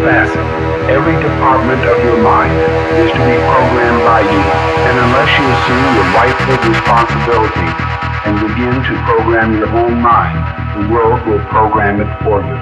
facet, every department of your mind is to be programmed by you. And unless you assume your rightful responsibility and begin to program your own mind, the world will program it for you.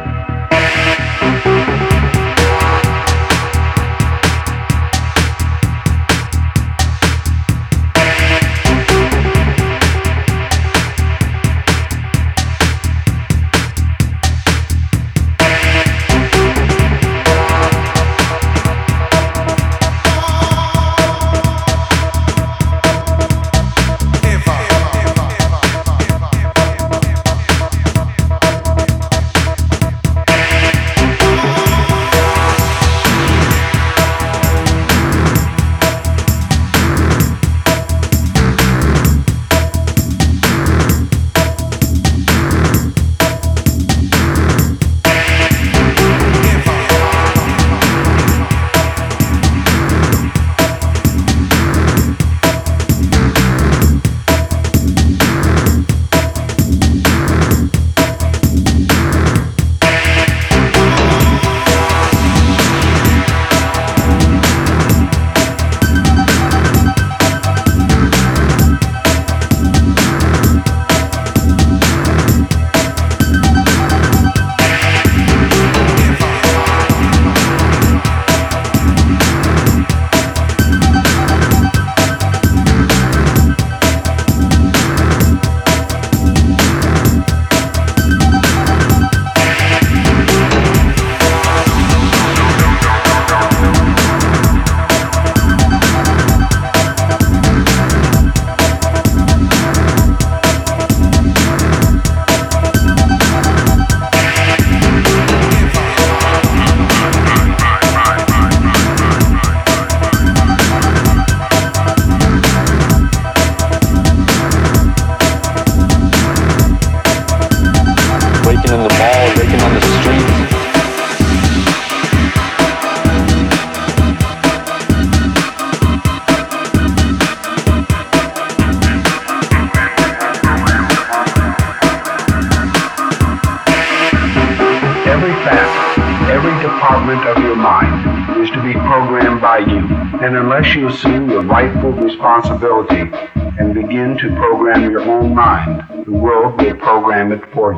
Every department of your mind is to be programmed by you. And unless you assume your rightful responsibility and begin to program your own mind, the world will program it for you.